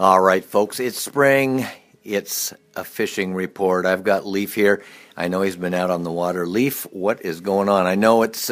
All right, folks, it's spring. It's a fishing report. I've got Leaf here. I know he's been out on the water. Leaf, what is going on? I know it's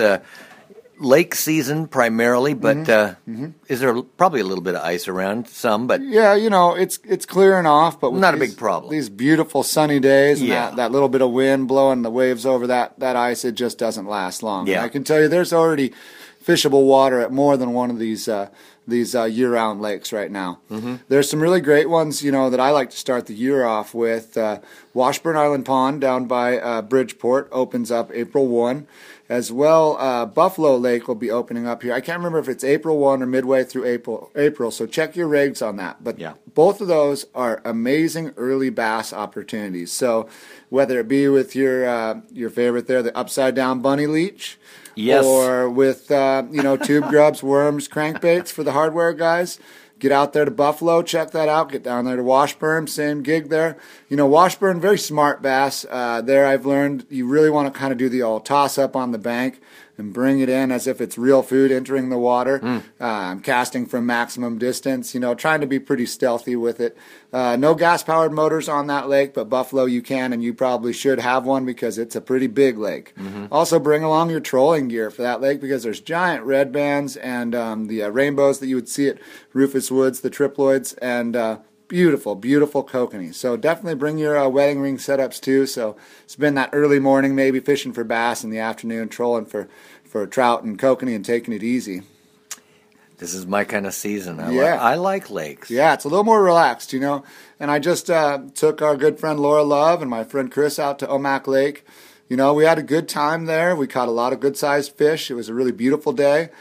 lake season primarily, but is there probably a little bit of ice around? Some, but yeah, it's clearing off, but with not a big problem. These beautiful sunny days and Yeah. that little bit of wind blowing the waves over that ice, it just doesn't last long. Yeah. And I can tell you, there's already fishable water at more than one of these year-round lakes right now. There's some really great ones, that I like to start the year off with. Washburn Island Pond down by Bridgeport opens up April 1. As well, Buffalo Lake will be opening up here. I can't remember if it's April 1 or midway through April, so check your regs on that. But both of those are amazing early bass opportunities. So whether it be with your favorite there, the upside-down bunny leech, yes, or with tube grubs, worms, crankbaits for the hardware guys, get out there to Buffalo, check that out. Get down there to Washburn, same gig there. Washburn, very smart bass. There I've learned you really want to kind of do the old toss-up on the bank and bring it in as if it's real food entering the water. Casting from maximum distance, trying to be pretty stealthy with it. No gas-powered motors on that lake, but Buffalo you can, and you probably should have one because it's a pretty big lake. Also bring along your trolling gear for that lake because there's giant red bands and the rainbows that you would see at Rufus Woods, the triploids, and beautiful, beautiful kokanee. So definitely bring your wedding ring setups too. So spend that early morning maybe fishing for bass, in the afternoon trolling for trout and kokanee and taking it easy. This is my kind of season. I like lakes. Yeah, it's a little more relaxed, And I just took our good friend Laura Love and my friend Chris out to Omak Lake. We had a good time there. We caught a lot of good-sized fish. It was a really beautiful day.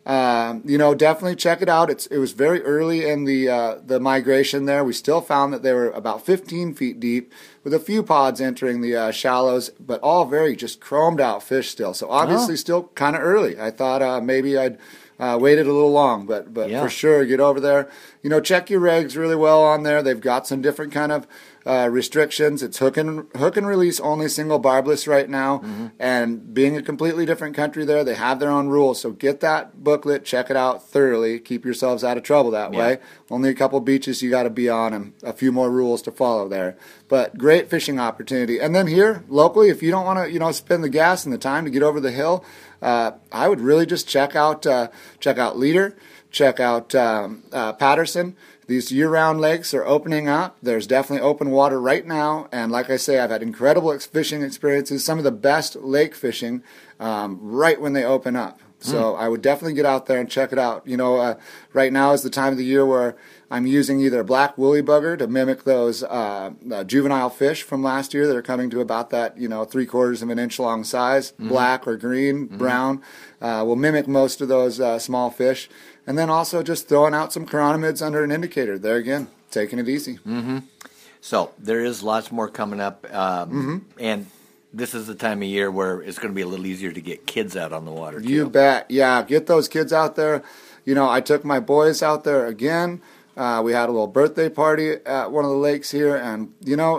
Definitely check it out. It was very early in the migration there. We still found that they were about 15 feet deep with a few pods entering the shallows, but all very just chromed out fish still. So obviously still kind of early. I thought maybe I'd waited a little long, but for sure get over there. Check your regs really well on there. They've got some different kind of restrictions. It's hook and release only, single barbless right now, and being a completely different country there, they have their own rules. So get that booklet, check it out thoroughly, keep yourselves out of trouble that way. Only a couple beaches you got to be on, and a few more rules to follow there. But great fishing opportunity. And then here locally, if you don't want to spend the gas and the time to get over the hill, I would really just check out Leader, check out Patterson. These year-round lakes are opening up. There's definitely open water right now. And like I say, I've had incredible fishing experiences, some of the best lake fishing right when they open up. So I would definitely get out there and check it out. Right now is the time of the year where I'm using either a black woolly bugger to mimic those juvenile fish from last year that are coming to about that, 3/4 of an inch long size, black or green, brown. Will mimic most of those small fish. And then also just throwing out some chironomids under an indicator. There again, taking it easy. So there is lots more coming up. And this is the time of year where it's going to be a little easier to get kids out on the water, too. You bet. Yeah, get those kids out there. I took my boys out there again. We had a little birthday party at one of the lakes here, and,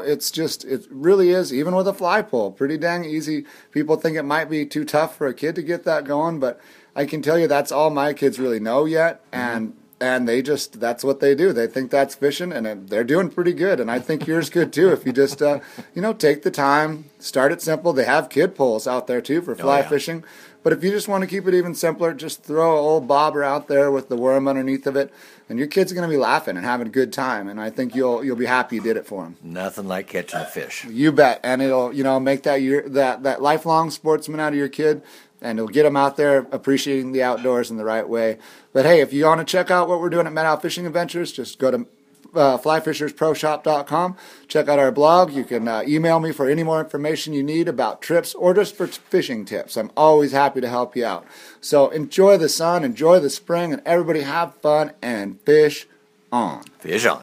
it really is, even with a fly pole, pretty dang easy. People think it might be too tough for a kid to get that going, but I can tell you that's all my kids really know yet, and that's what they do. They think that's fishing, and they're doing pretty good, and I think yours could too if you just, take the time, start it simple. They have kid poles out there too for fly fishing, but if you just want to keep it even simpler, just throw an old bobber out there with the worm underneath of it, and your kids are going to be laughing and having a good time, and I think you'll be happy you did it for them. Nothing like catching a fish. You bet, and it'll make that lifelong sportsman out of your kid. And it'll get them out there appreciating the outdoors in the right way. But hey, if you want to check out what we're doing at Meadow Fishing Adventures, just go to flyfishersproshop.com. Check out our blog. You can email me for any more information you need about trips or just for fishing tips. I'm always happy to help you out. So enjoy the sun, enjoy the spring, and everybody have fun and fish on. Fish on.